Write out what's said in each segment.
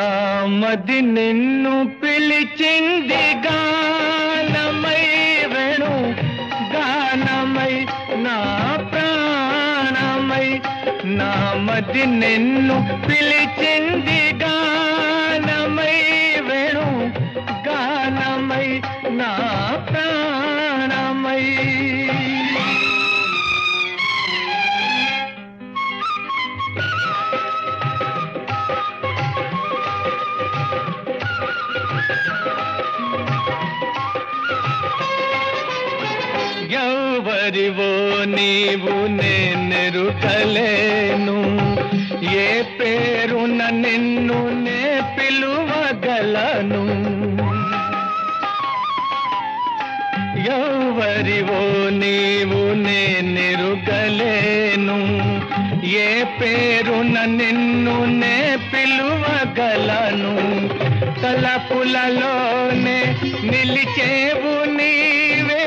మది నిన్ను పిలిచింది గానమై వేణు గానమై నా ప్రాణమై నా మది నిన్ను పిలిచింది గానమై వేణు గానమై నా ప్రాణమై ఎవరివో నీవు నేనెరుకలేను ఏ పేరున నిన్ను నే పిలువగలను ఎవరివో నీవు నేనెరుకలేను ఏ పేరున నిన్ను నే పిలువగలను తలపులలోనే నిలిచేవు నీవే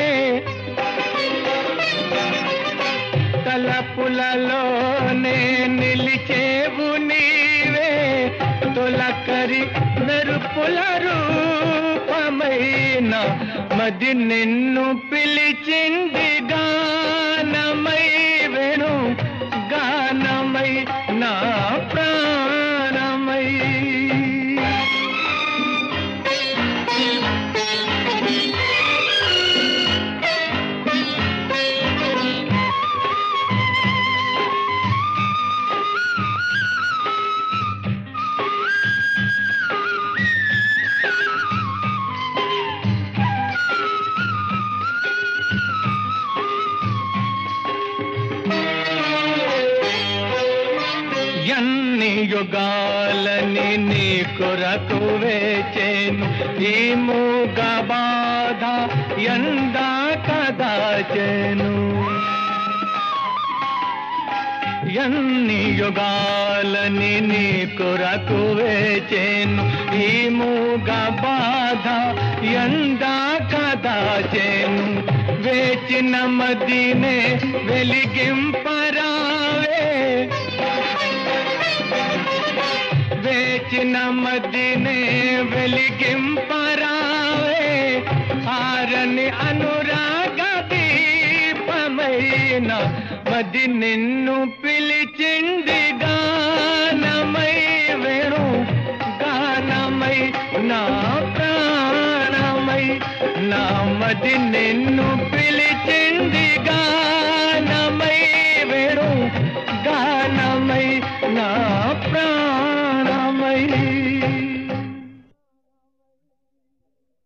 తలపులలోనే నిలిచేవు నీవే తొలకరి మెరుపుల రూపమైన మది నిన్ను పిలిచింది గానమై వేణు గానమై నా ప్రాణమై ఎన్ని యుగాలని నీ కొరకు వేచేను ఈ మూగ బాధ ఎందా కదాచెను ఎన్ని యుగాలని నీ కొరకు వేచేను ఈ మూగ బాధ ఎందా కదాచెను వేచిన మదినే వెలిగింపరావే వేచిన మదినే వెలిగింపరావే ఆరని అనురాగ దీపమైన మది నిన్ను పిలిచింది గానమై వేణు గానమై నా ప్రాణమై నా మది నిన్ను పిలిచింది గానమై